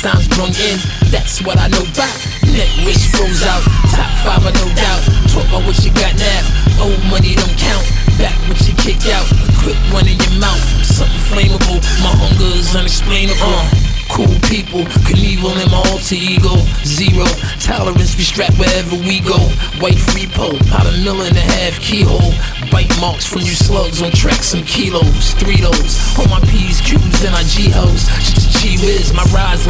times brung in, that's what I know about. Neck wrist froze out, top 5 no doubt. Talk about what you got now, old money don't count. Back what you kick out, a quick one in your mouth. Something flammable, my hunger is unexplainable. Cool people, Knievel in my alter ego. Zero tolerance, we strapped wherever we go. White repo, about $1.5 keyhole. Bite marks from you slugs on tracks, some kilos. 3 those, on my P's, Q's, and I G-Hoes. Gee whiz, my rides